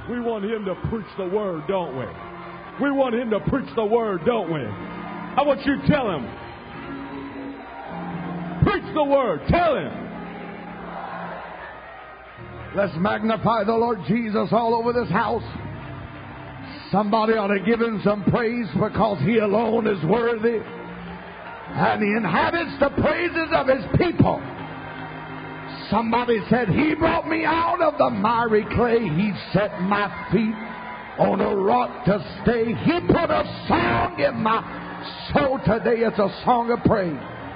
We want him to preach the word, don't we? We want him to preach the word, don't we? How about you tell him? Preach the word. Tell him. Let's magnify the Lord Jesus all over this house. Somebody ought to give him some praise because he alone is worthy. And he inhabits the praises of his people. Somebody said, he brought me out of the miry clay. He set my feet on a rock to stay. He put a song in my soul today. It's a song of praise.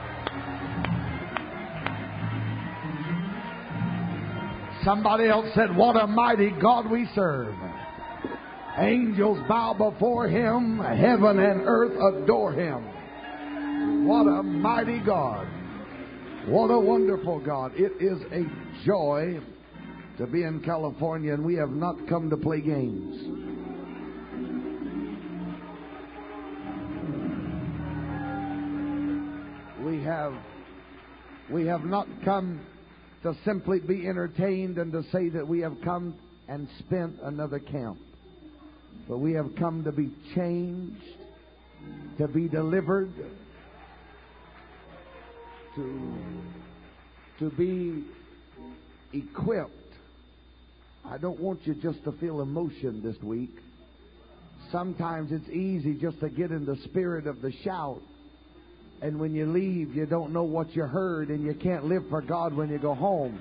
Somebody else said, what a mighty God we serve. Angels bow before him. Heaven and earth adore him. What a mighty God. What a wonderful God. It is a joy to be in California, and we have not come to play games. We have not come to simply be entertained and to say that we have come and spent another camp. But we have come to be changed, to be delivered, to be equipped. I don't want you just to feel emotion this week. Sometimes it's easy just to get in the spirit of the shout. And when you leave, you don't know what you heard, and you can't live for God when you go home.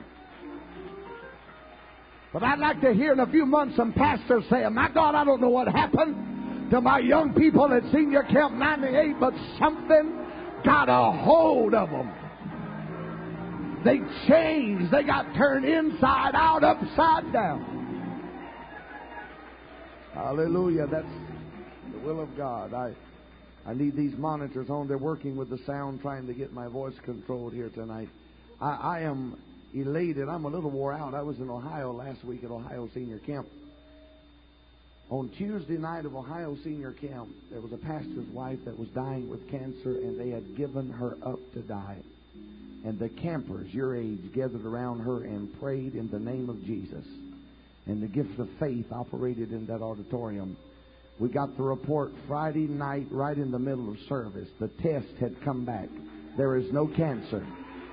But I'd like to hear in a few months some pastors say, my God, I don't know what happened to my young people at Senior Camp 98, but something got a hold of them. They changed. They got turned inside out, upside down. Hallelujah. That's the will of God. I need these monitors on. They're working with the sound, trying to get my voice controlled here tonight. I am elated. I'm a little wore out. I was in Ohio last week at Ohio Senior Camp. On Tuesday night of Ohio Senior Camp, there was a pastor's wife that was dying with cancer, and they had given her up to die. And the campers, your age, gathered around her and prayed in the name of Jesus. And the gift of faith operated in that auditorium. We got the report Friday night, right in the middle of service. The test had come back. There is no cancer.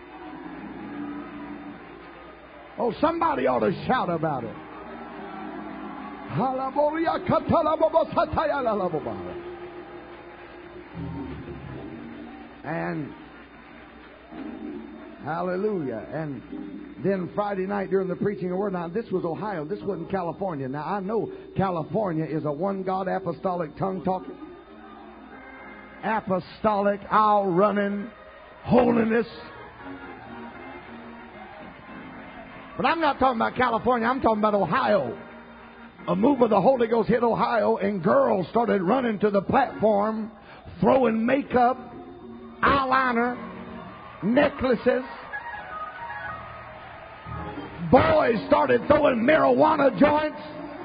Oh, somebody ought to shout about it. And hallelujah. And then Friday night during the preaching of word, now this was Ohio, this wasn't California. Now I know California is a one God apostolic tongue talking, apostolic, aisle running, holiness. But I'm not talking about California, I'm talking about Ohio. A move of the Holy Ghost hit Ohio, and girls started running to the platform, throwing makeup, eyeliner, necklaces. Boys started throwing marijuana joints.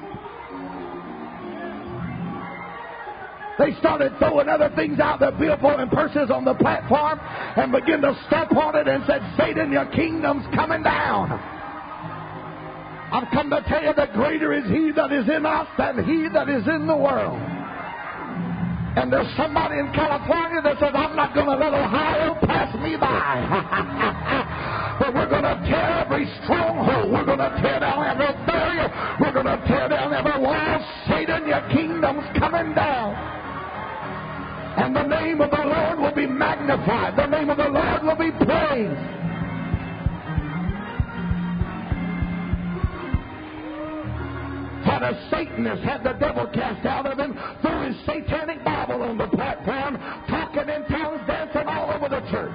They started throwing other things out, their billboard and purses on the platform, and began to step on it and said, Satan, your kingdom's coming down. I've come to tell you that greater is he that is in us than he that is in the world. And there's somebody in California that says, I'm not going to let Ohio pass me by. But we're going to tear every stronghold. We're going to tear down every barrier. We're going to tear down every wall. Satan, your kingdom's coming down. And the name of the Lord will be magnified. The name of the Lord will be praised. Had a Satanist had the devil cast out of him, threw his satanic Bible on the platform, talking in tongues, dancing all over the church.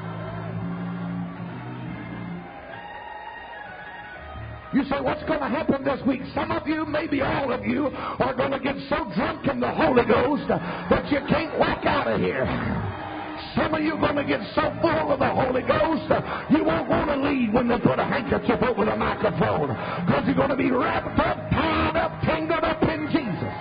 You say, what's going to happen this week? Some of you, maybe all of you, are going to get so drunk in the Holy Ghost that you can't walk out of here. Some of you are going to get so full of the Holy Ghost, you won't want to leave when they put a handkerchief over the microphone, because you're going to be wrapped up, tied up, tangled up in Jesus.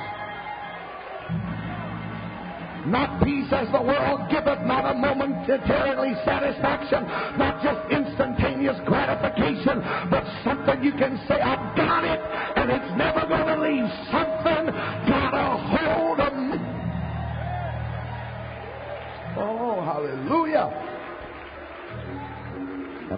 Not peace as the world giveth, not a momentary satisfaction, not just instantaneous gratification, but something you can say, I've got it, and it's never going to leave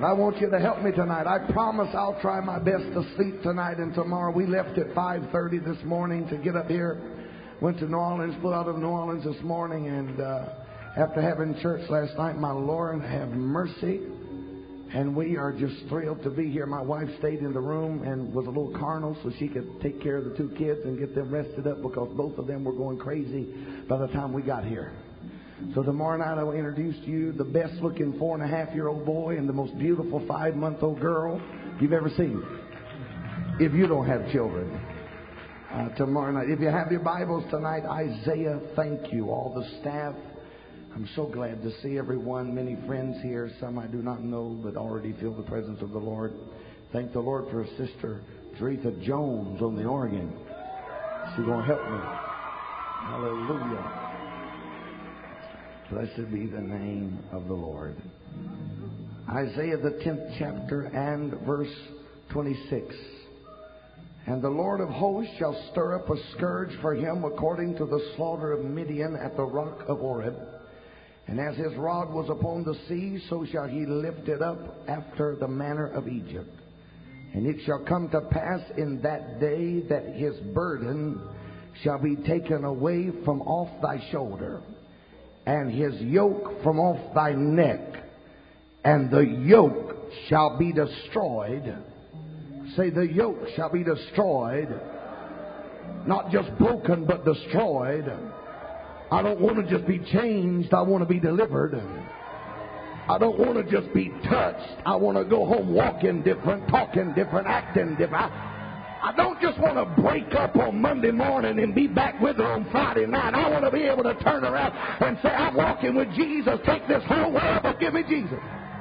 And I want you to help me tonight. I promise I'll try my best to sleep tonight and tomorrow. We left at 5:30 this morning to get up here. Went to New Orleans, flew out of New Orleans this morning, and after having church last night, my Lord have mercy. And we are just thrilled to be here. My wife stayed in the room and was a little carnal so she could take care of the two kids and get them rested up because both of them were going crazy by the time we got here. So tomorrow night I will introduce to you the best looking 4.5-year-old boy and the most beautiful 5-month-old girl you've ever seen. If you don't have children. Tomorrow night. If you have your Bibles tonight, Isaiah, thank you. All the staff. I'm so glad to see everyone. Many friends here. Some I do not know, but already feel the presence of the Lord. Thank the Lord for Sister Teresa Jones on the organ. She's going to help me. Hallelujah. Blessed be the name of the Lord. Isaiah the 10th chapter and verse 26. And the Lord of hosts shall stir up a scourge for him according to the slaughter of Midian at the rock of Oreb. And as his rod was upon the sea, so shall he lift it up after the manner of Egypt. And it shall come to pass in that day that his burden shall be taken away from off thy shoulder, and his yoke from off thy neck, and the yoke shall be destroyed. Say, the yoke shall be destroyed. Not just broken, but destroyed. I don't want to just be changed. I want to be delivered. I don't want to just be touched. I want to go home walking different, talking different, acting different. I don't just want to break up on Monday morning and be back with her on Friday night. I want to be able to turn around and say, I'm walking with Jesus. Take this whole world, but give me Jesus.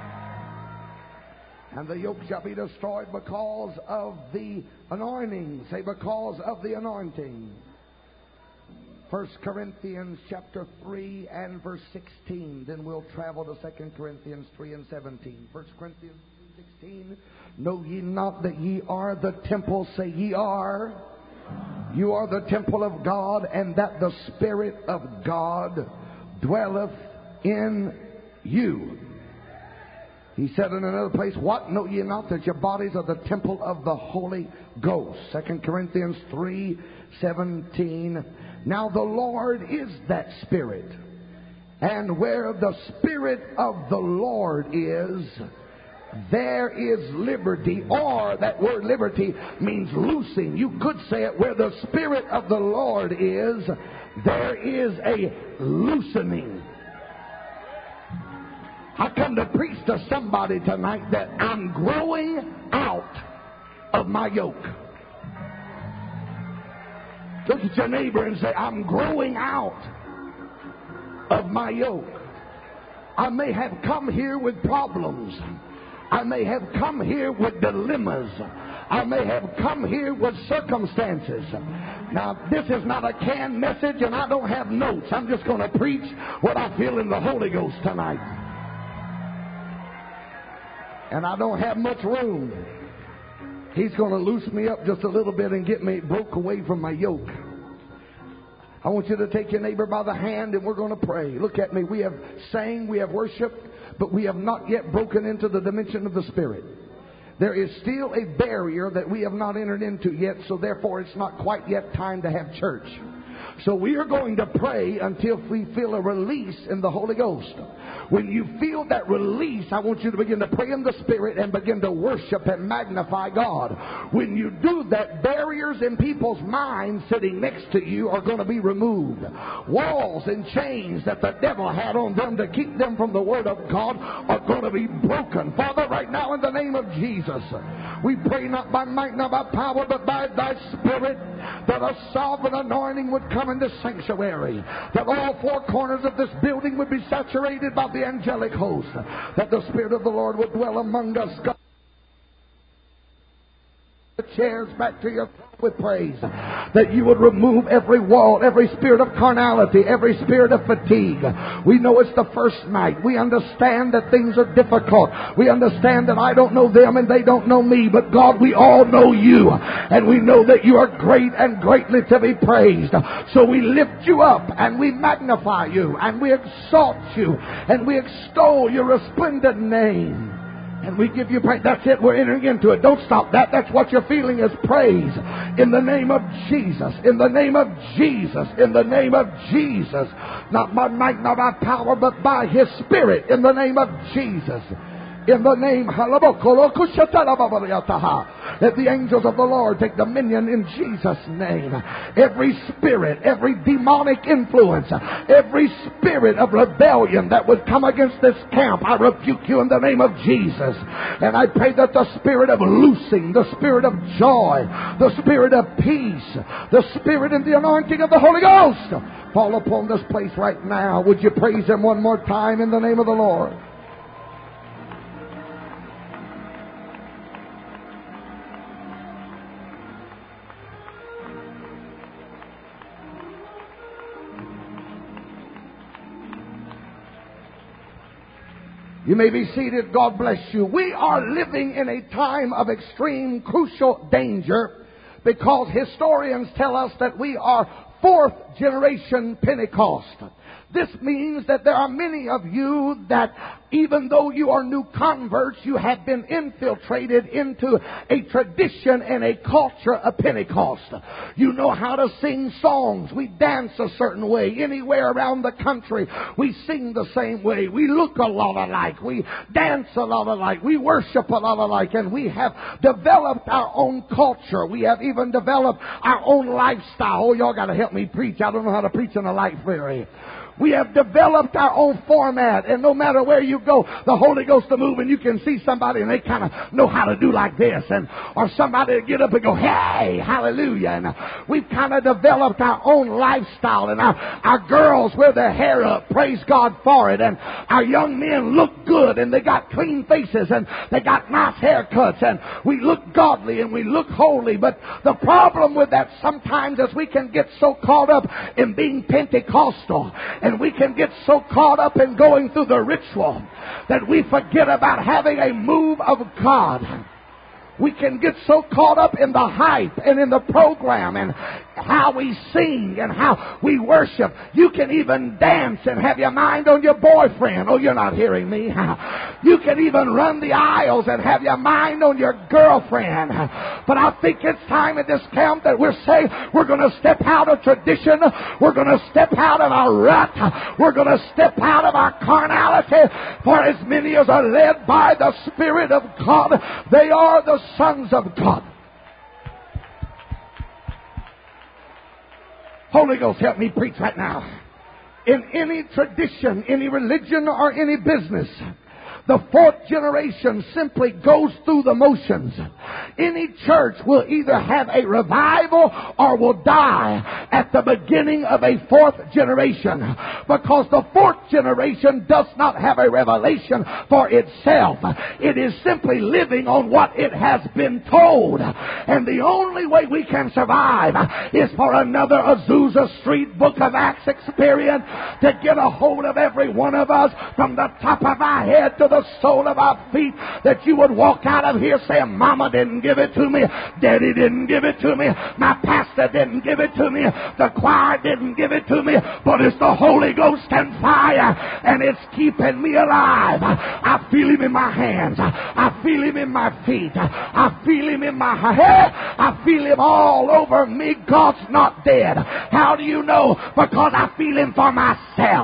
And the yoke shall be destroyed because of the anointing. Say, because of the anointing. 1 Corinthians chapter 3 and verse 16. Then we'll travel to 2 Corinthians 3 and 17. 1 Corinthians 3:16. Know ye not that ye are the temple? Say, ye are. You are the temple of God, and that the Spirit of God dwelleth in you. He said in another place, what? Know ye not that your bodies are the temple of the Holy Ghost? 2 Corinthians 3:17. Now the Lord is that Spirit. And where the Spirit of the Lord is, there is liberty. Or that word liberty means loosing. You could say it, where the Spirit of the Lord is, there is a loosening. I come to preach to somebody tonight that I'm growing out of my yoke. Look at your neighbor and say, I'm growing out of my yoke. I may have come here with problems. I may have come here with dilemmas. I may have come here with circumstances. Now, this is not a canned message, and I don't have notes. I'm just going to preach what I feel in the Holy Ghost tonight. And I don't have much room. He's going to loose me up just a little bit and get me broke away from my yoke. I want you to take your neighbor by the hand and we're going to pray. Look at me. We have sang, we have worshiped, but we have not yet broken into the dimension of the Spirit. There is still a barrier that we have not entered into yet, so therefore it's not quite yet time to have church. So we are going to pray until we feel a release in the Holy Ghost. When you feel that release, I want you to begin to pray in the Spirit and begin to worship and magnify God. When you do that, barriers in people's minds sitting next to you are going to be removed. Walls and chains that the devil had on them to keep them from the Word of God are going to be broken. Father, right now in the name of Jesus, we pray not by might, not by power, but by thy Spirit, that a sovereign anointing would come in this sanctuary, that all four corners of this building would be saturated by the angelic host, that the Spirit of the Lord would dwell among us. God, the chairs back to your throne with praise, that you would remove every wall, every spirit of carnality, every spirit of fatigue. We know it's the first night. We understand that things are difficult. We understand that I don't know them and they don't know me, but God, we all know you, and we know that you are great and greatly to be praised. So we lift you up and we magnify you and we exalt you and we extol your resplendent name. And we give you praise. That's it. We're entering into it. Don't stop that. That's what you're feeling is praise. In the name of Jesus. In the name of Jesus. In the name of Jesus. Not by might, not by power, but by His Spirit. In the name of Jesus. In the name, let the angels of the Lord take dominion in Jesus' name. Every spirit, every demonic influence, every spirit of rebellion that would come against this camp, I rebuke you in the name of Jesus. And I pray that the spirit of loosing, the spirit of joy, the spirit of peace, the spirit and the anointing of the Holy Ghost fall upon this place right now. Would you praise Him one more time in the name of the Lord? You may be seated. God bless you. We are living in a time of extreme, crucial danger because historians tell us that we are fourth generation Pentecost. This means that there are many of you that, even though you are new converts, you have been infiltrated into a tradition and a culture of Pentecost. You know how to sing songs. We dance a certain way. Anywhere around the country, we sing the same way. We look a lot alike. We dance a lot alike. We worship a lot alike. And we have developed our own culture. We have even developed our own lifestyle. Oh, y'all got to help me preach. I don't know how to preach in a library. We have developed our own format, and no matter where you go, the Holy Ghost will move, and you can see somebody, and they kind of know how to do like this, or somebody to get up and go, hey, hallelujah. And we've kind of developed our own lifestyle, and our girls wear their hair up, praise God for it, and our young men look good, and they got clean faces, and they got nice haircuts, and we look godly, and we look holy. But the problem with that sometimes is we can get so caught up in being Pentecostal, and we can get so caught up in going through the ritual that we forget about having a move of God. We can get so caught up in the hype and in the program and how we sing and how we worship. You can even dance and have your mind on your boyfriend. Oh, you're not hearing me. You can even run the aisles and have your mind on your girlfriend. But I think it's time in this camp that we're saying we're going to step out of tradition. We're going to step out of our rut. We're going to step out of our carnality. For as many as are led by the Spirit of God, they are the sons of God. Holy Ghost, help me preach right now. In any tradition, any religion, or any business, the fourth generation simply goes through the motions. Any church will either have a revival or will die at the beginning of a fourth generation, because the fourth generation does not have a revelation for itself. It is simply living on what it has been told. And the only way we can survive is for another Azusa Street Book of Acts experience to get a hold of every one of us from the top of our head to the sole of our feet, that you would walk out of here saying, Mama didn't give it to me, Daddy didn't give it to me, my pastor didn't give it to me, the choir didn't give it to me, but it's the Holy Ghost and fire, and it's keeping me alive. I feel Him in my hands, I feel Him in my feet, I feel Him in my head, I feel Him all over me. God's not dead. How do you know? Because I feel Him for myself.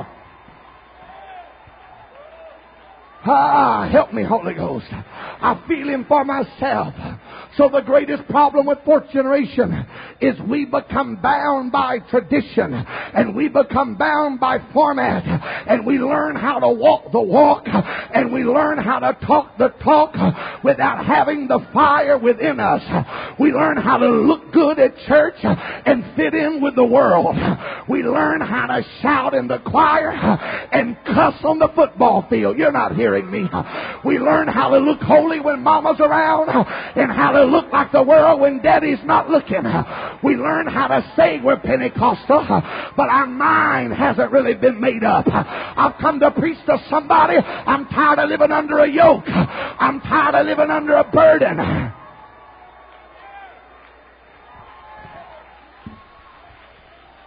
Help me, Holy Ghost. I feel Him for myself. So the greatest problem with fourth generation is we become bound by tradition, and we become bound by format, and we learn how to walk the walk, and we learn how to talk the talk without having the fire within us. We learn how to look good at church and fit in with the world. We learn how to shout in the choir and cuss on the football field. You're not hearing me. We learn how to look holy when Mama's around, and how to look like the world when Daddy's not looking. We learn how to say we're Pentecostal, but our mind hasn't really been made up. I've come to preach to somebody. I'm tired of living under a yoke. I'm tired of living under a burden.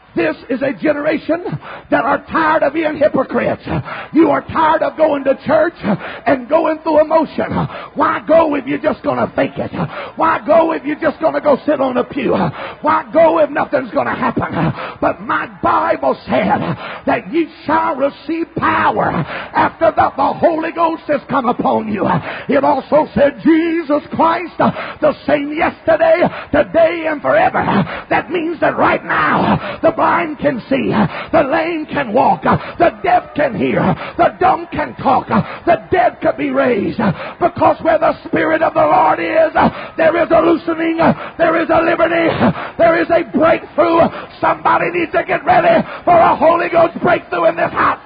This is a generation that are tired of being hypocrites. You are tired of going to church and going through emotion. Why go if you're just going to fake it? Why go if you're just going to go sit on a pew? Why go if nothing's going to happen? But my Bible said that ye shall receive power after that the Holy Ghost has come upon you. It also said Jesus Christ, the same yesterday, today, and forever. That means that right now, the blind can see, the lame can walk, the deaf can hear, the dumb can talk, the dead can be raised. Because where the Spirit of the Lord is, there is a loosening, there is a liberty, there is a breakthrough. Somebody needs to get ready for a Holy Ghost breakthrough in this house.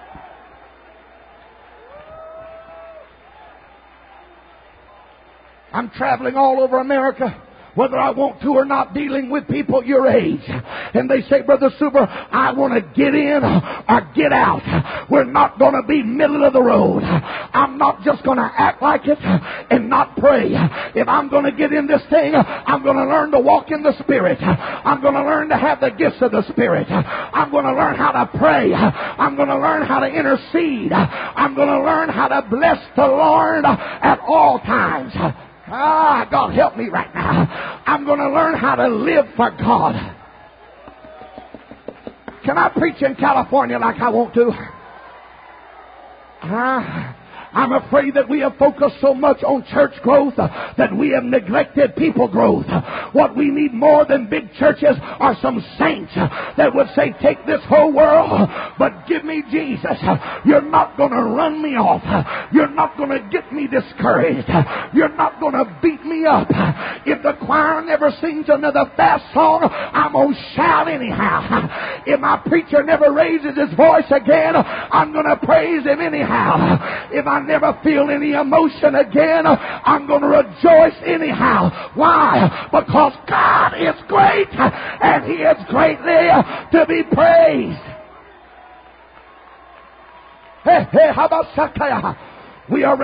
I'm traveling all over America, whether I want to or not, dealing with people your age. And they say, Brother Super, I want to get in or get out. We're not going to be middle of the road. I'm not just going to act like it and not pray. If I'm going to get in this thing, I'm going to learn to walk in the Spirit. I'm going to learn to have the gifts of the Spirit. I'm going to learn how to pray. I'm going to learn how to intercede. I'm going to learn how to bless the Lord at all times. God help me right now. I'm going to learn how to live for God. Can I preach in California like I want to? I'm afraid that we have focused so much on church growth that we have neglected people growth. What we need more than big churches are some saints that would say, take this whole world, but give me Jesus. You're not going to run me off. You're not going to get me discouraged. You're not going to beat me up. If the choir never sings another fast song, I'm going to shout anyhow. If my preacher never raises his voice again, I'm going to praise him anyhow. If I never feel any emotion again, I'm going to rejoice anyhow. Why? Because God is great and He is greatly to be praised. Hey, how about Sakaya? We are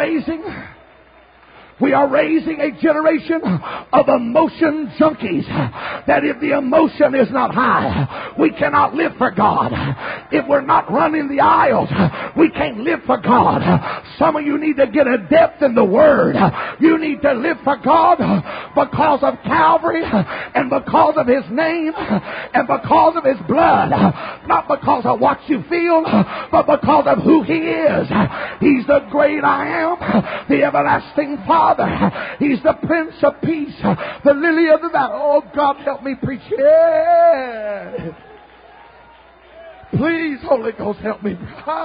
raising a generation of emotion junkies. That if the emotion is not high, we cannot live for God. If we're not running the aisles, we can't live for God. Some of you need to get a depth in the Word. You need to live for God because of Calvary and because of His name and because of His blood. Not because of what you feel, but because of who He is. He's the great I am, the everlasting Father. He's the Prince of Peace, the lily of the valley. Oh, God, help me preach. Yeah. Please, Holy Ghost, help me.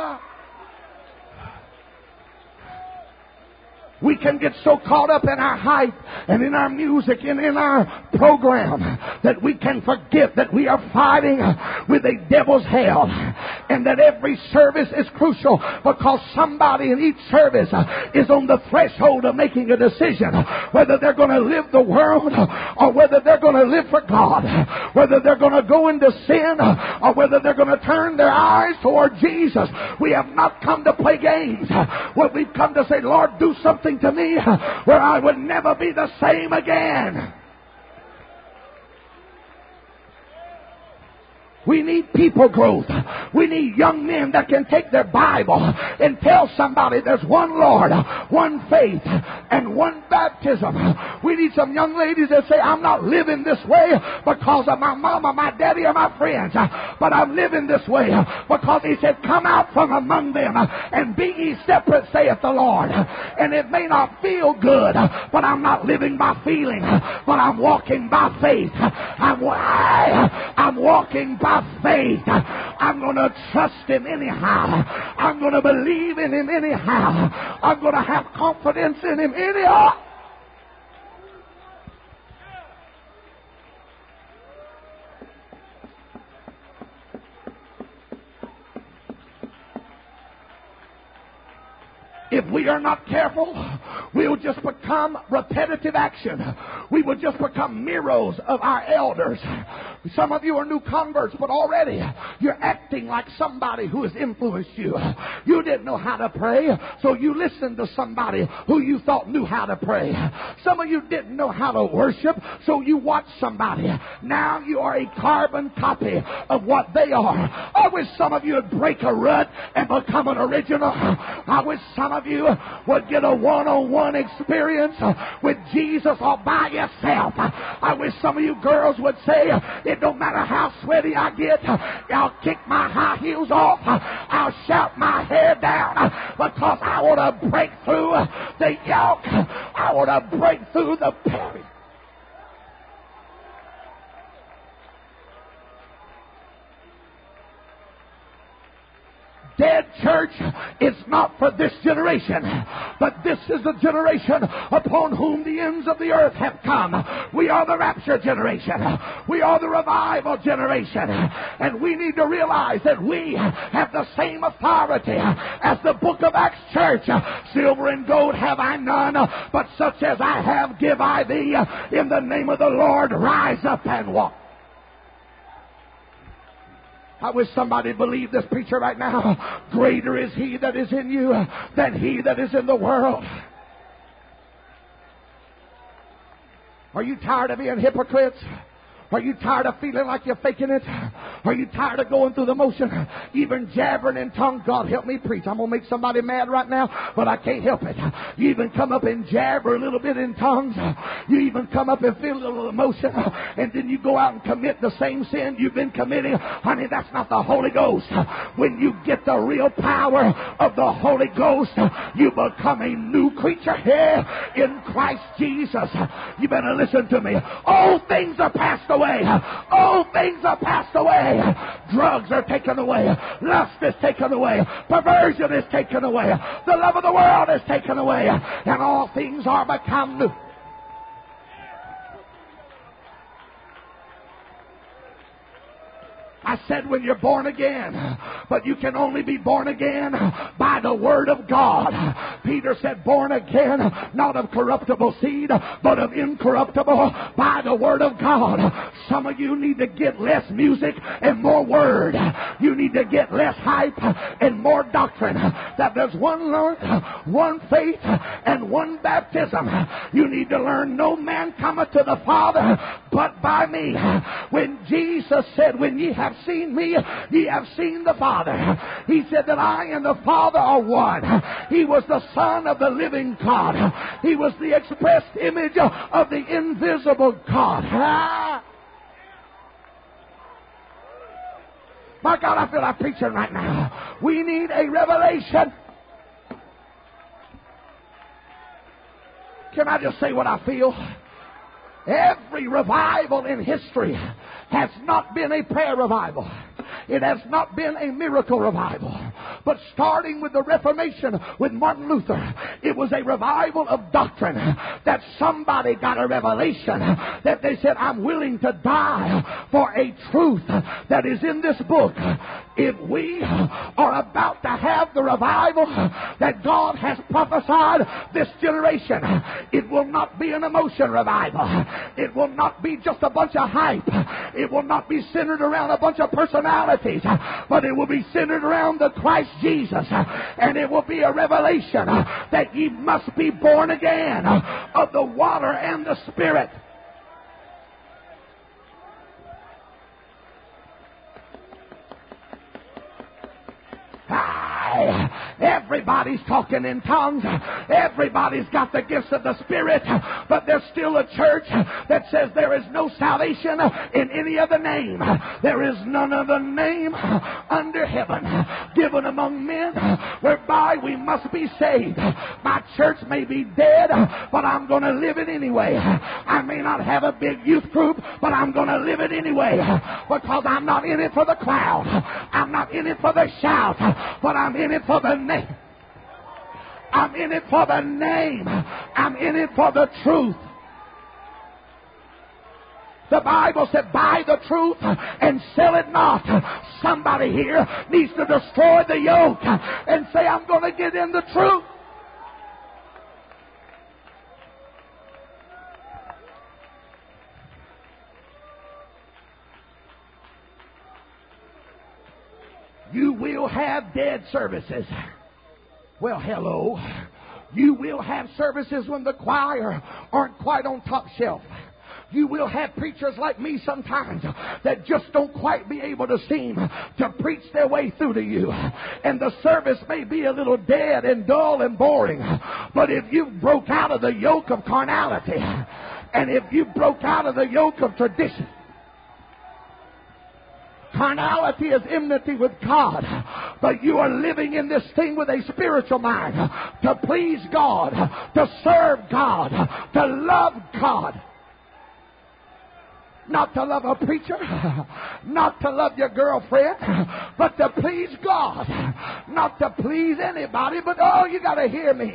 We can get so caught up in our hype and in our music and in our program that we can forget that we are fighting with a devil's hell, and that every service is crucial because somebody in each service is on the threshold of making a decision whether they're going to live the world or whether they're going to live for God, whether they're going to go into sin or whether they're going to turn their eyes toward Jesus. We have not come to play games. What we've come to say, Lord, do something to me where I would never be the same again. We need people growth. We need young men that can take their Bible and tell somebody there's one Lord, one faith, and one baptism. We need some young ladies that say, I'm not living this way because of my mama, my daddy, or my friends, but I'm living this way because He said, come out from among them and be ye separate, saith the Lord. And it may not feel good, but I'm not living by feeling, but I'm walking by faith. I'm walking by faith. I'm going to trust Him anyhow. I'm going to believe in Him anyhow. I'm going to have confidence in Him anyhow. If we are not careful, we will just become repetitive action. We will just become mirrors of our elders. Some of you are new converts, but already you're acting like somebody who has influenced you. You didn't know how to pray, so you listened to somebody who you thought knew how to pray. Some of you didn't know how to worship, so you watched somebody. Now you are a carbon copy of what they are. I wish some of you would break a rut and become an original. I wish some of you would get a one-on-one experience with Jesus all by yourself. I wish some of you girls would say, it don't matter how sweaty I get, I'll kick my high heels off, I'll shout my hair down, because I want to break through the yoke. I want to break through the period. Dead church is not for this generation, but this is the generation upon whom the ends of the earth have come. We are the rapture generation. We are the revival generation. And we need to realize that we have the same authority as the book of Acts church. Silver and gold have I none, but such as I have give I thee. In the name of the Lord, rise up and walk. I wish somebody believed this preacher right now. Greater is he that is in you than he that is in the world. Are you tired of being hypocrites? Are you tired of feeling like you're faking it? Are you tired of going through the motion? Even jabbering in tongues. God help me preach. I'm going to make somebody mad right now, but I can't help it. You even come up and jabber a little bit in tongues. You even come up and feel a little emotion, and then you go out and commit the same sin you've been committing. Honey, that's not the Holy Ghost. When you get the real power of the Holy Ghost, you become a new creature here in Christ Jesus. You better listen to me. All things are passed away. All things are passed away. Drugs are taken away. Lust is taken away. Perversion is taken away. The love of the world is taken away. And all things are become new. I said when you're born again, but you can only be born again by the Word of God. Peter said, born again, not of corruptible seed, but of incorruptible, by the Word of God. Some of you need to get less music and more Word. You need to get less hype and more doctrine. That there's one Lord, one faith, and one baptism. You need to learn no man cometh to the Father but by me. When Jesus said, when ye have seen me, ye have seen the Father. He said that I and the Father are one. He was the Son of the living God. He was the expressed image of the invisible God. My God, I feel like preaching right now. We need a revelation. Can I just say what I feel? Every revival in history has not been a prayer revival. It has not been a miracle revival. But starting with the Reformation with Martin Luther, it was a revival of doctrine. That somebody got a revelation that they said, I'm willing to die for a truth that is in this book. If we are about to have the revival that God has prophesied this generation, it will not be an emotion revival. It will not be just a bunch of hype. It will not be centered around a bunch of personalities, but it will be centered around the Christ Jesus. And it will be a revelation that ye must be born again of the water and the Spirit. Everybody's talking in tongues. Everybody's got the gifts of the Spirit. But there's still a church that says there is no salvation in any other name. There is none other name under heaven given among men whereby we must be saved. My church may be dead, but I'm going to live it anyway. I may not have a big youth group, but I'm going to live it anyway. Because I'm not in it for the crowd. I'm not in it for the shout. But I'm in it for the name. I'm in it for the name. I'm in it for the truth. The Bible said, buy the truth and sell it not. Somebody here needs to destroy the yoke and say, I'm going to get in the truth. You will have dead services. Well, hello. You will have services when the choir aren't quite on top shelf. You will have preachers like me sometimes that just don't quite be able to seem to preach their way through to you. And the service may be a little dead and dull and boring. But if you broke out of the yoke of carnality, and if you broke out of the yoke of tradition, carnality is enmity with God, but you are living in this thing with a spiritual mind to please God, to serve God, to love God. Not to love a preacher, not to love your girlfriend, but to please God. Not to please anybody, but oh, you got to hear me.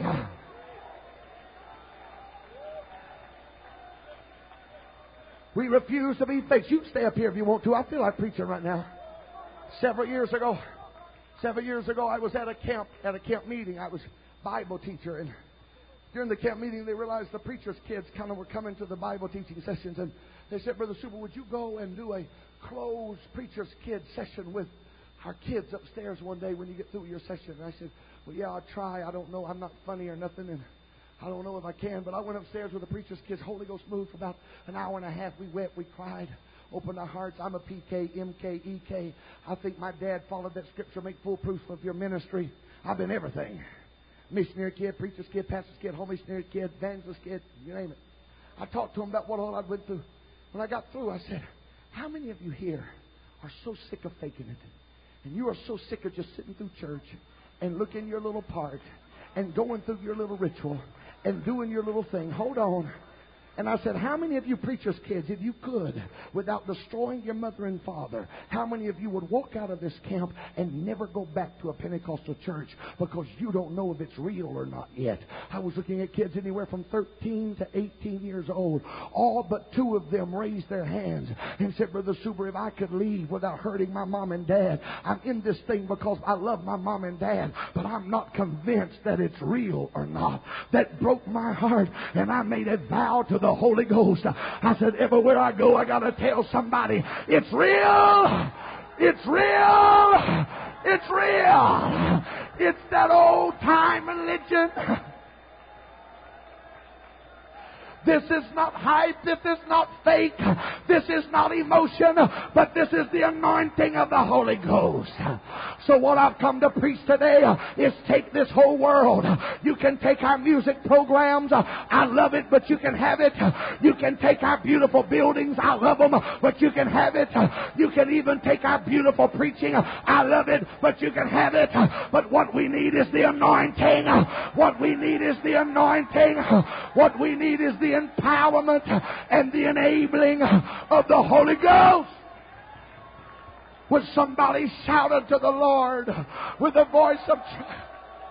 We refuse to be fakes. You can stay up here if you want to. I feel like preaching right now. Several years ago, I was at a camp meeting. I was Bible teacher, and during the camp meeting, they realized the preacher's kids kind of were coming to the Bible teaching sessions, and they said, Brother Super, would you go and do a closed preacher's kid session with our kids upstairs one day when you get through your session? And I said, well, yeah, I'll try. I don't know. I'm not funny or nothing, and I don't know if I can. But I went upstairs with the preacher's kids, Holy Ghost moved for about an hour and a half. We wept, we cried, opened our hearts. I'm a PK, MK, EK. I think my dad followed that scripture, make full proof of your ministry. I've been everything. Missionary kid, preacher's kid, pastor's kid, home missionary kid, evangelist kid, you name it. I talked to him about what all I went through. When I got through, I said, how many of you here are so sick of faking it? And you are so sick of just sitting through church and looking your little part and going through your little ritual and doing your little thing. Hold on. And I said, how many of you preachers' kids, if you could, without destroying your mother and father, how many of you would walk out of this camp and never go back to a Pentecostal church because you don't know if it's real or not yet? I was looking at kids anywhere from 13 to 18 years old. All but 2 of them raised their hands and said, Brother Super, if I could leave without hurting my mom and dad, I'm in this thing because I love my mom and dad, but I'm not convinced that it's real or not. That broke my heart, and I made a vow to the Holy Ghost. I said, everywhere I go, I got to tell somebody, it's real. It's real. It's real. It's that old time religion. This is not hype. This is not fake. This is not emotion. But this is the anointing of the Holy Ghost. So what I've come to preach today is take this whole world. You can take our music programs. I love it, but you can have it. You can take our beautiful buildings. I love them, but you can have it. You can even take our beautiful preaching. I love it, but you can have it. But what we need is the anointing. What we need is the anointing. What we need is the empowerment and the enabling of the Holy Ghost. Would somebody shout unto the Lord with a voice of triumph?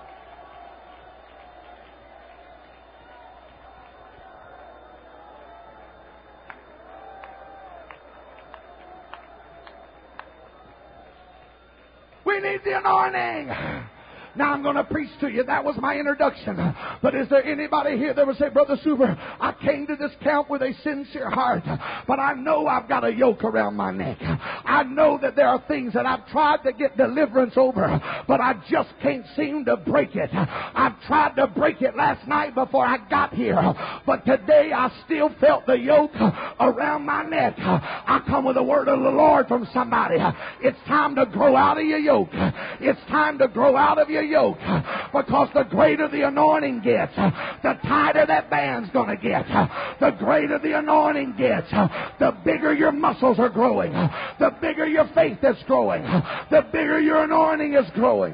We need the anointing. Now I'm going to preach to you. That was my introduction. But is there anybody here that would say, Brother Super, I came to this camp with a sincere heart, but I know I've got a yoke around my neck. I know that there are things that I've tried to get deliverance over, but I just can't seem to break it. I've tried to break it last night before I got here, but today I still felt the yoke around my neck. I come with a word of the Lord from somebody. It's time to grow out of your yoke. It's time to grow out of your yoke, because the greater the anointing gets, the tighter that band's going to get. The greater the anointing gets, the bigger your muscles are growing, the bigger your faith is growing, the bigger your anointing is growing.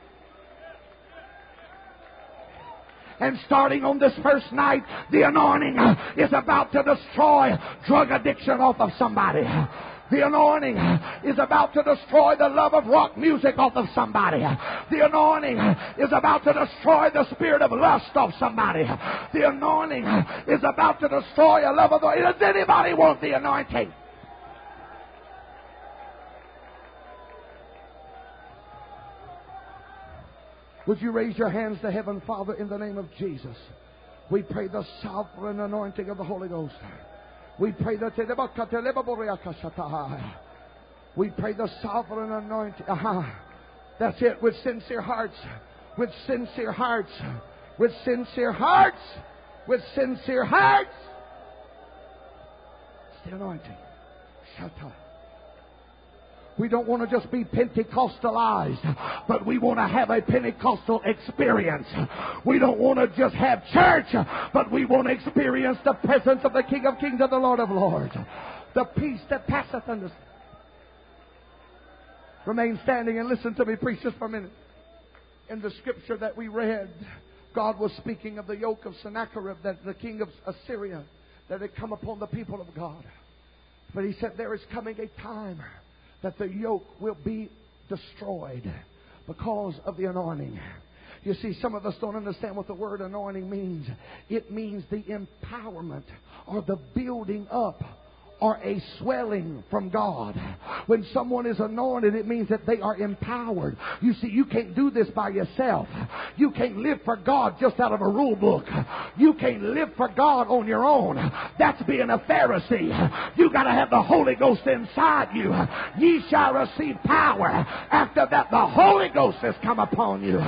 And starting on this first night, the anointing is about to destroy drug addiction off of somebody. The anointing is about to destroy the love of rock music off of somebody. The anointing is about to destroy the spirit of lust off somebody. The anointing is about to destroy a love of the... Does anybody want the anointing? Would you raise your hands to heaven, Father, in the name of Jesus? We pray the sovereign anointing of the Holy Ghost. We pray that we pray the sovereign anointing. That's it. With sincere hearts. With sincere hearts. With sincere hearts. With sincere hearts. It's the anointing. Shut up. We don't want to just be Pentecostalized, but we want to have a Pentecostal experience. We don't want to just have church, but we want to experience the presence of the King of Kings and the Lord of Lords. The peace that passeth understanding. Remain standing and listen to me, preach just for a minute. In the scripture that we read, God was speaking of the yoke of Sennacherib, that the king of Assyria, that had come upon the people of God. But He said there is coming a time that the yoke will be destroyed because of the anointing. You see, some of us don't understand what the word anointing means. It means the empowerment or the building up or a swelling from God. When someone is anointed, it means that they are empowered. You see, you can't do this by yourself. You can't live for God just out of a rule book. You can't live for God on your own. That's being a Pharisee. You got to have the Holy Ghost inside you. Ye shall receive power. After that, the Holy Ghost has come upon you.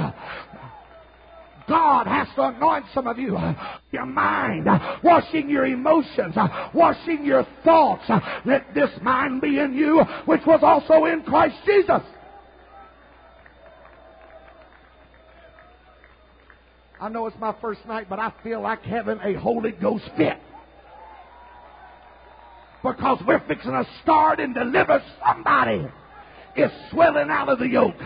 God has to anoint some of you. Your mind, washing your emotions, washing your thoughts. Let this mind be in you, which was also in Christ Jesus. I know it's my first night, but I feel like having a Holy Ghost fit. Because we're fixing to start and deliver somebody. It's swelling out of the yoke.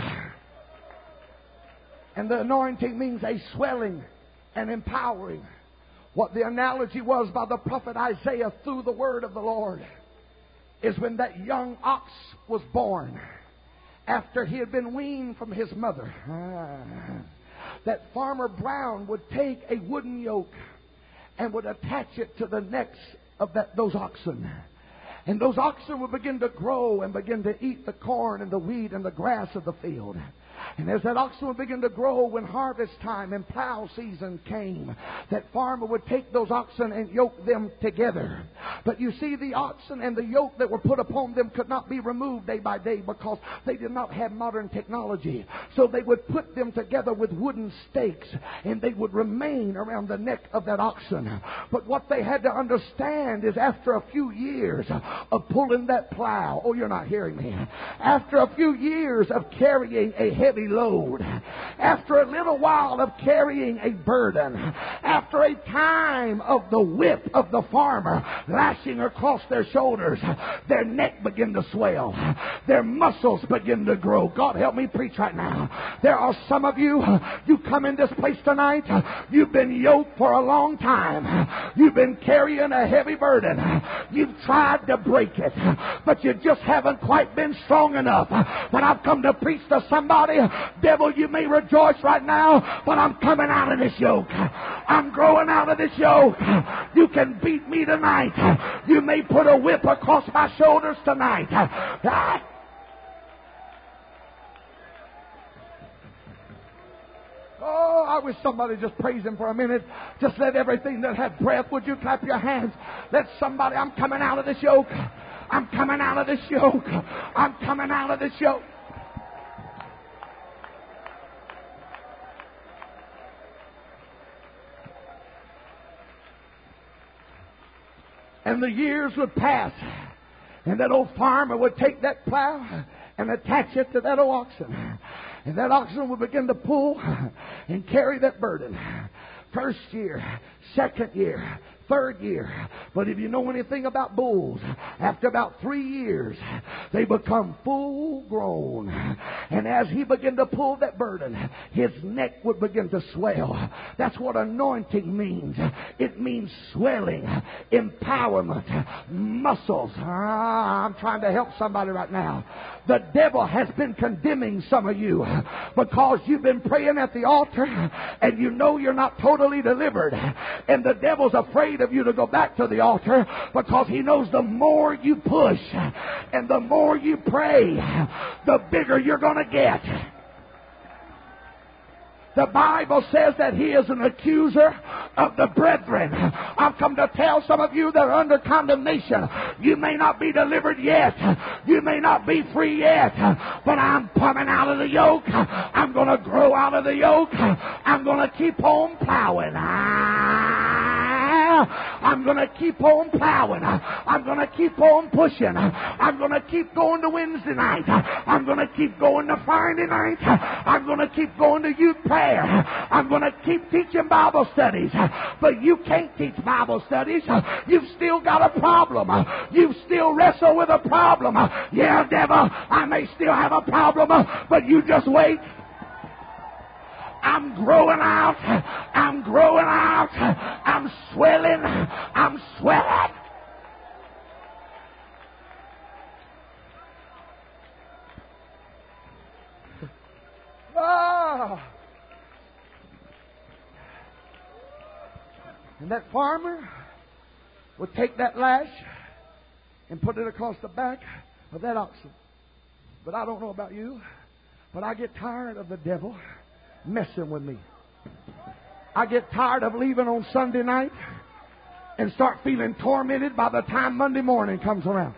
And the anointing means a swelling and empowering. What the analogy was by the prophet Isaiah through the word of the Lord is when that young ox was born, after he had been weaned from his mother, that Farmer Brown would take a wooden yoke and would attach it to the necks of those oxen. And those oxen would begin to grow and begin to eat the corn and the wheat and the grass of the field. And as that oxen would begin to grow, when harvest time and plow season came, that farmer would take those oxen and yoke them together. But you see, the oxen and the yoke that were put upon them could not be removed day by day because they did not have modern technology. So they would put them together with wooden stakes, and they would remain around the neck of that oxen. But what they had to understand is after a few years of pulling that plow, oh, you're not hearing me, after a few years of carrying a heavy load, after a little while of carrying a burden, after a time of the whip of the farmer lashing across their shoulders, their neck began to swell, their muscles begin to grow. God help me preach right now. There are some of you, you come in this place tonight, you've been yoked for a long time, you've been carrying a heavy burden, you've tried to break it, but you just haven't quite been strong enough. But I've come to preach to somebody. Devil, you may rejoice right now, but I'm coming out of this yoke. I'm growing out of this yoke. You can beat me tonight. You may put a whip across my shoulders tonight. Oh, I wish somebody just praise Him for a minute. Just let everything that had breath, would you clap your hands? Let somebody, I'm coming out of this yoke. I'm coming out of this yoke. I'm coming out of this yoke. And the years would pass, and that old farmer would take that plow and attach it to that old oxen. And that oxen would begin to pull and carry that burden. First year, second year, third year. But if you know anything about bulls, after about 3 years, they become full grown. And as he began to pull that burden, his neck would begin to swell. That's what anointing means. It means swelling, empowerment, muscles. I'm trying to help somebody right now. The devil has been condemning some of you because you've been praying at the altar and you know you're not totally delivered. And the devil's afraid of you to go back to the altar because he knows the more you push and the more you pray, the bigger you're going to get. The Bible says that he is an accuser of the brethren. I've come to tell some of you that are under condemnation. You may not be delivered yet. You may not be free yet. But I'm coming out of the yoke. I'm going to grow out of the yoke. I'm going to keep on plowing. I'm going to keep on plowing. I'm going to keep on pushing. I'm going to keep going to Wednesday night. I'm going to keep going to Friday night. I'm going to keep going to youth prayer. I'm going to keep teaching Bible studies. But you can't teach Bible studies. You've still got a problem. You still wrestle with a problem. Yeah, devil, I may still have a problem, but you just wait. I'm growing out. I'm growing out. I'm swelling. I'm swelling. Oh. And that farmer would take that lash and put it across the back of that oxen. But I don't know about you, but I get tired of the devil messing with me. I get tired of leaving on Sunday night and start feeling tormented by the time Monday morning comes around.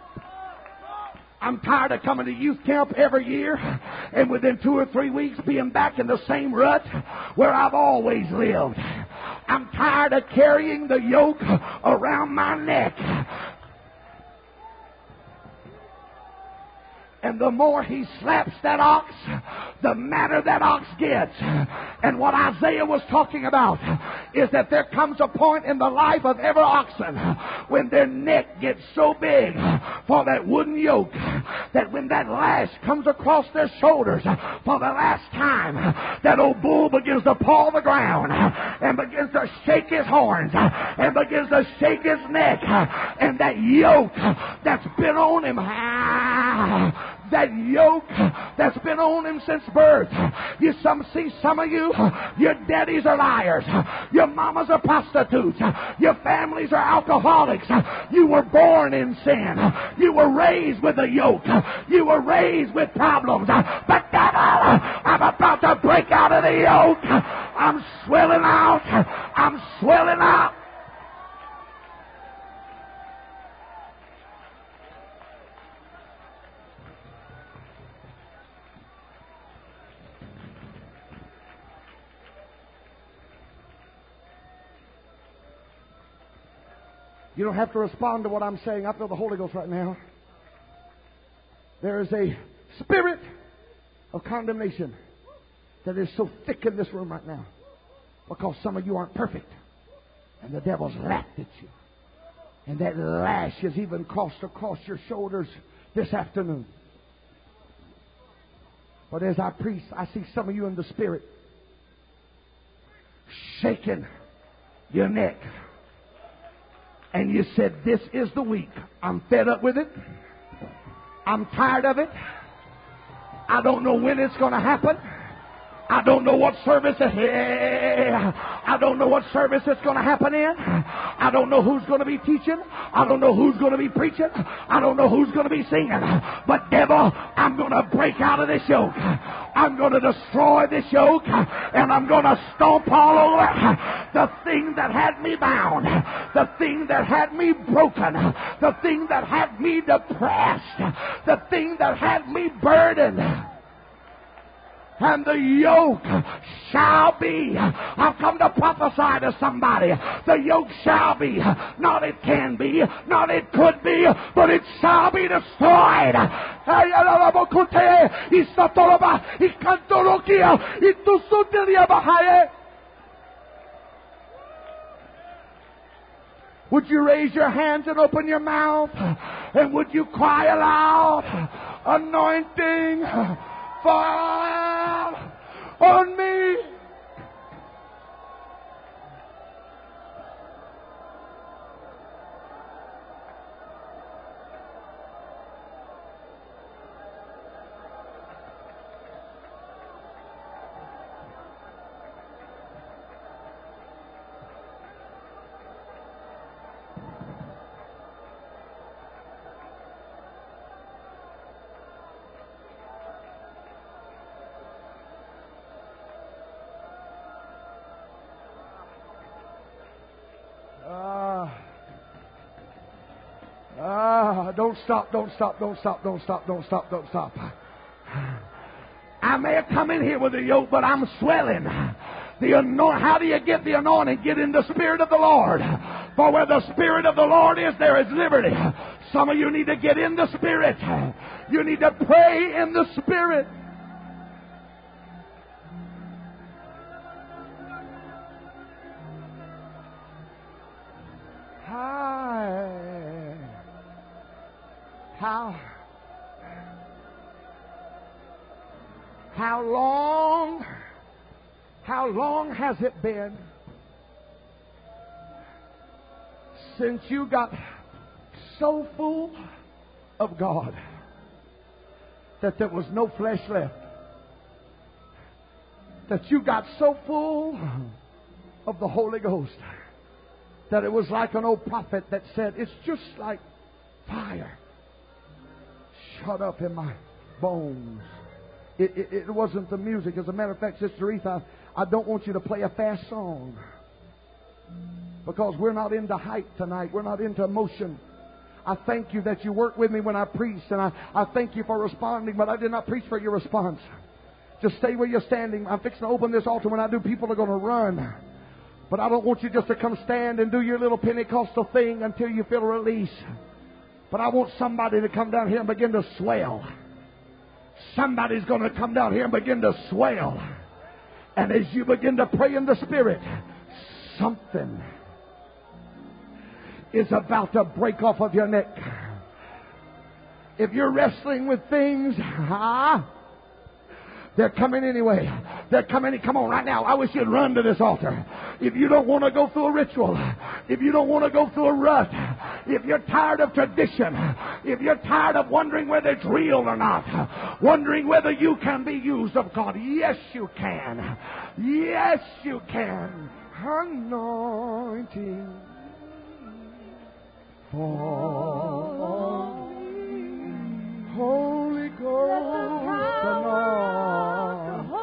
I'm tired of coming to youth camp every year and within 2 or 3 weeks being back in the same rut where I've always lived. I'm tired of carrying the yoke around my neck. And the more he slaps that ox, the madder that ox gets. And what Isaiah was talking about is that there comes a point in the life of every oxen when their neck gets so big for that wooden yoke that when that lash comes across their shoulders for the last time, that old bull begins to paw the ground and begins to shake his horns and begins to shake his neck. And that yoke that's been on him, that yoke that's been on him since birth. You see some of you, your daddies are liars. Your mamas are prostitutes. Your families are alcoholics. You were born in sin. You were raised with a yoke. You were raised with problems. But devil, I'm about to break out of the yoke. I'm swelling out. I'm swelling out. You don't have to respond to what I'm saying. I feel the Holy Ghost right now. There is a spirit of condemnation that is so thick in this room right now because some of you aren't perfect. And the devil's laughed at you. And that lash has even crossed across your shoulders this afternoon. But as I preach, I see some of you in the spirit shaking your neck. And you said, this is the week. I'm fed up with it. I'm tired of it. I don't know when it's going to happen. I don't know what service I don't know what service it's going to happen in. I don't know who's going to be teaching. I don't know who's going to be preaching. I don't know who's going to be singing. But devil, I'm going to break out of this yoke. I'm going to destroy this yoke. And I'm going to stomp all over the thing that had me bound. The thing that had me broken. The thing that had me depressed. The thing that had me burdened. And the yoke shall be. I've come to prophesy to somebody. The yoke shall be. Not it can be. Not it could be. But it shall be destroyed. Would you raise your hands and open your mouth? And would you cry aloud? Anointing fall on me. Don't stop, don't stop, don't stop, don't stop, don't stop, don't stop. I may have come in here with a yoke, but I'm swelling. How do you get the anointing? Get in the Spirit of the Lord. For where the Spirit of the Lord is, there is liberty. Some of you need to get in the Spirit. You need to pray in the Spirit. How long has it been since you got so full of God that there was no flesh left? That you got so full of the Holy Ghost that it was like an old prophet that said, it's just like fire shut up in my bones. It wasn't the music. As a matter of fact, Sister Aretha, I don't want you to play a fast song, because we're not into hype tonight. We're not into emotion. I thank you that you worked with me when I preached, and I thank you for responding, but I did not preach for your response. Just stay where you're standing. I'm fixing to open this altar. When I do, people are going to run. But I don't want you just to come stand and do your little Pentecostal thing until you feel a release. But I want somebody to come down here and begin to swell. Somebody's going to come down here and begin to swell. And as you begin to pray in the Spirit, something is about to break off of your neck. If you're wrestling with things, they're coming anyway. They're coming. Come on right now. I wish you'd run to this altar. If you don't want to go through a ritual, if you don't want to go through a rut, if you're tired of tradition, if you're tired of wondering whether it's real or not, wondering whether you can be used of God, yes you can. Yes you can. Anointing fall. Holy Ghost anointing.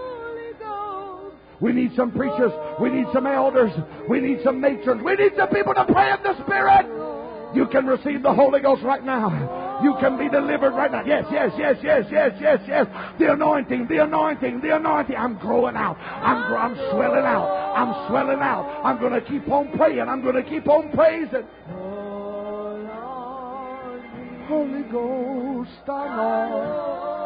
We need some preachers. We need some elders. We need some matrons. We need some people to pray in the Spirit. You can receive the Holy Ghost right now. You can be delivered right now. Yes, yes, yes, yes, yes, yes, yes. The anointing, the anointing, the anointing. I'm growing out. I'm swelling out. I'm swelling out. I'm going to keep on praying. I'm going to keep on praising. Holy Ghost, anointing.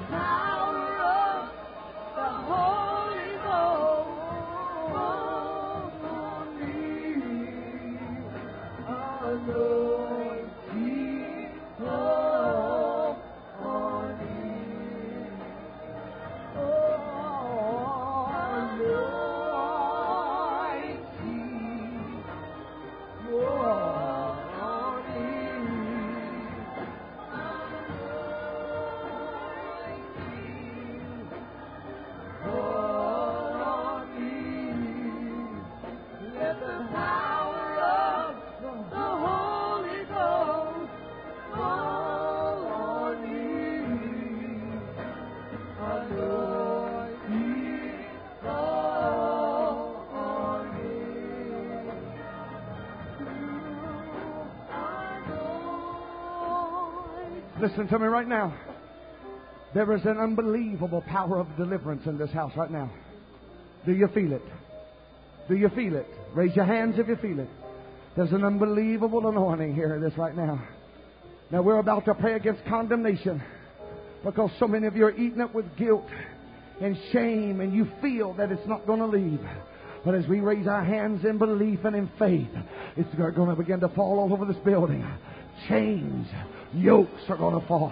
Listen to me right now. There is an unbelievable power of deliverance in this house right now. Do you feel it? Do you feel it? Raise your hands if you feel it. There's an unbelievable anointing here in this right now. Now we're about to pray against condemnation, because so many of you are eaten up with guilt and shame, and you feel that it's not going to leave. But as we raise our hands in belief and in faith, it's going to begin to fall all over this building. Chains, yokes are going to fall.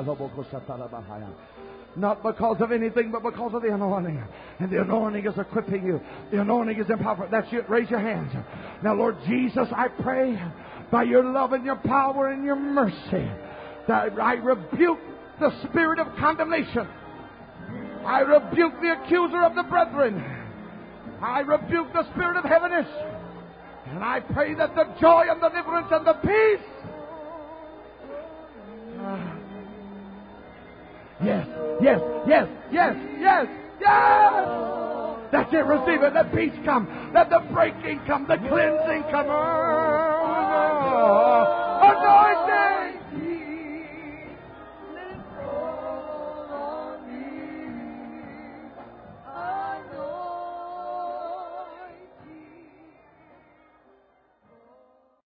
Not because of anything, but because of the anointing. And the anointing is equipping you. The anointing is empowering. That's it. Raise your hands. Now, Lord Jesus, I pray by your love and your power and your mercy that I rebuke the spirit of condemnation. I rebuke the accuser of the brethren. I rebuke the spirit of heaviness. And I pray that the joy and deliverance and the peace. Yes, yes, yes, yes, yes, yes. That's it. Receive it. Let peace come. Let the breaking come. The cleansing come.